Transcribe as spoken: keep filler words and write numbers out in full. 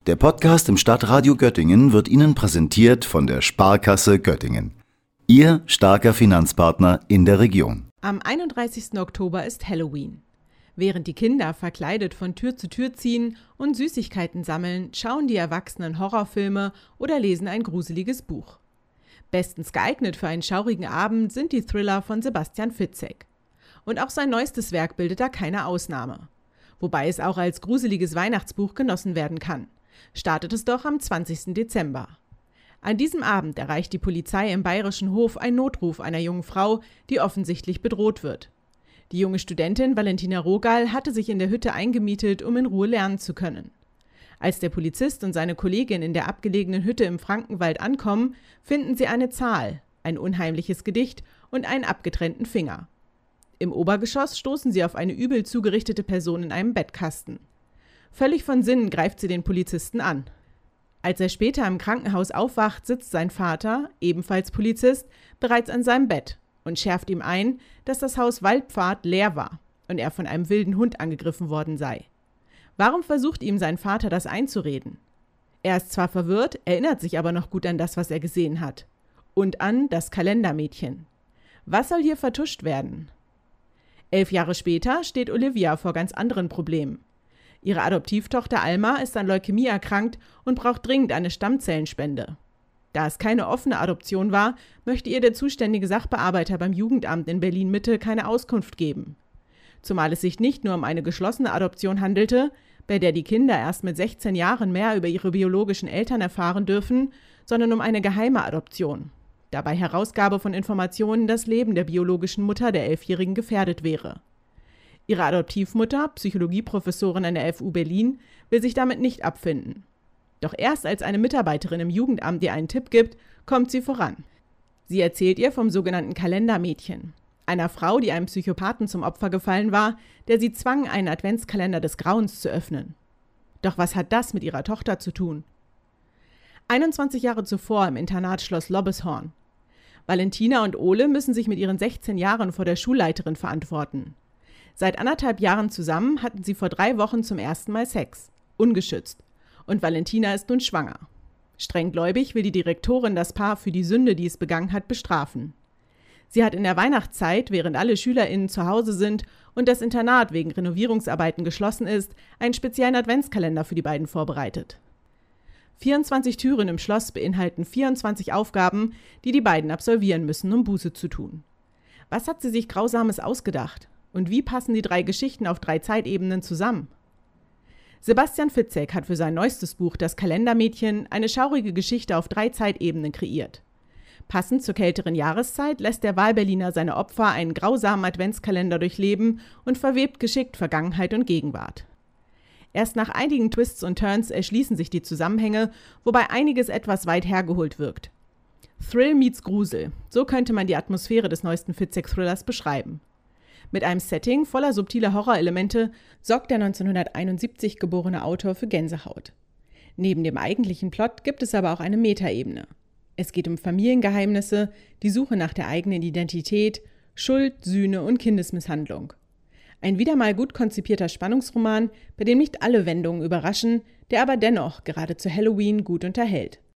Der Podcast im Stadtradio Göttingen wird Ihnen präsentiert von der Sparkasse Göttingen. Ihr starker Finanzpartner in der Region. Am einunddreißigsten Oktober ist Halloween. Während die Kinder verkleidet von Tür zu Tür ziehen und Süßigkeiten sammeln, schauen die Erwachsenen Horrorfilme oder lesen ein gruseliges Buch. Bestens geeignet für einen schaurigen Abend sind die Thriller von Sebastian Fitzek. Und auch sein neuestes Werk bildet da keine Ausnahme. Wobei es auch als gruseliges Weihnachtsbuch genossen werden kann. Startet es doch am zwanzigsten Dezember. An diesem Abend erreicht die Polizei im Bayerischen Hof einen Notruf einer jungen Frau, die offensichtlich bedroht wird. Die junge Studentin Valentina Rogal hatte sich in der Hütte eingemietet, um in Ruhe lernen zu können. Als der Polizist und seine Kollegin in der abgelegenen Hütte im Frankenwald ankommen, finden sie eine Zahl, ein unheimliches Gedicht und einen abgetrennten Finger. Im Obergeschoss stoßen sie auf eine übel zugerichtete Person in einem Bettkasten. Völlig von Sinnen greift sie den Polizisten an. Als er später im Krankenhaus aufwacht, sitzt sein Vater, ebenfalls Polizist, bereits an seinem Bett und schärft ihm ein, dass das Haus Waldpfad leer war und er von einem wilden Hund angegriffen worden sei. Warum versucht ihm sein Vater, das einzureden? Er ist zwar verwirrt, erinnert sich aber noch gut an das, was er gesehen hat. Und an das Kalendermädchen. Was soll hier vertuscht werden? Elf Jahre später steht Olivia vor ganz anderen Problemen. Ihre Adoptivtochter Alma ist an Leukämie erkrankt und braucht dringend eine Stammzellenspende. Da es keine offene Adoption war, möchte ihr der zuständige Sachbearbeiter beim Jugendamt in Berlin-Mitte keine Auskunft geben. Zumal es sich nicht nur um eine geschlossene Adoption handelte, bei der die Kinder erst mit sechzehn Jahren mehr über ihre biologischen Eltern erfahren dürfen, sondern um eine geheime Adoption. Da bei Herausgabe von Informationen das Leben der biologischen Mutter der Elfjährigen gefährdet wäre. Ihre Adoptivmutter, Psychologieprofessorin an der F U Berlin, will sich damit nicht abfinden. Doch erst als eine Mitarbeiterin im Jugendamt ihr einen Tipp gibt, kommt sie voran. Sie erzählt ihr vom sogenannten Kalendermädchen, einer Frau, die einem Psychopathen zum Opfer gefallen war, der sie zwang, einen Adventskalender des Grauens zu öffnen. Doch was hat das mit ihrer Tochter zu tun? einundzwanzig Jahre zuvor im Internatsschloss Lobbeshorn. Valentina und Ole müssen sich mit ihren sechzehn Jahren vor der Schulleiterin verantworten. Seit anderthalb Jahren zusammen hatten sie vor drei Wochen zum ersten Mal Sex, ungeschützt. Und Valentina ist nun schwanger. Strenggläubig will die Direktorin das Paar für die Sünde, die es begangen hat, bestrafen. Sie hat in der Weihnachtszeit, während alle SchülerInnen zu Hause sind und das Internat wegen Renovierungsarbeiten geschlossen ist, einen speziellen Adventskalender für die beiden vorbereitet. vierundzwanzig Türen im Schloss beinhalten vierundzwanzig Aufgaben, die die beiden absolvieren müssen, um Buße zu tun. Was hat sie sich Grausames ausgedacht? Und wie passen die drei Geschichten auf drei Zeitebenen zusammen? Sebastian Fitzek hat für sein neuestes Buch Das Kalendermädchen eine schaurige Geschichte auf drei Zeitebenen kreiert. Passend zur kälteren Jahreszeit lässt der Wahlberliner seine Opfer einen grausamen Adventskalender durchleben und verwebt geschickt Vergangenheit und Gegenwart. Erst nach einigen Twists und Turns erschließen sich die Zusammenhänge, wobei einiges etwas weit hergeholt wirkt. Thrill meets Grusel, so könnte man die Atmosphäre des neuesten Fitzek-Thrillers beschreiben. Mit einem Setting voller subtiler Horrorelemente sorgt der neunzehnhunderteinundsiebzig geborene Autor für Gänsehaut. Neben dem eigentlichen Plot gibt es aber auch eine Metaebene. Es geht um Familiengeheimnisse, die Suche nach der eigenen Identität, Schuld, Sühne und Kindesmisshandlung. Ein wieder mal gut konzipierter Spannungsroman, bei dem nicht alle Wendungen überraschen, der aber dennoch gerade zu Halloween gut unterhält.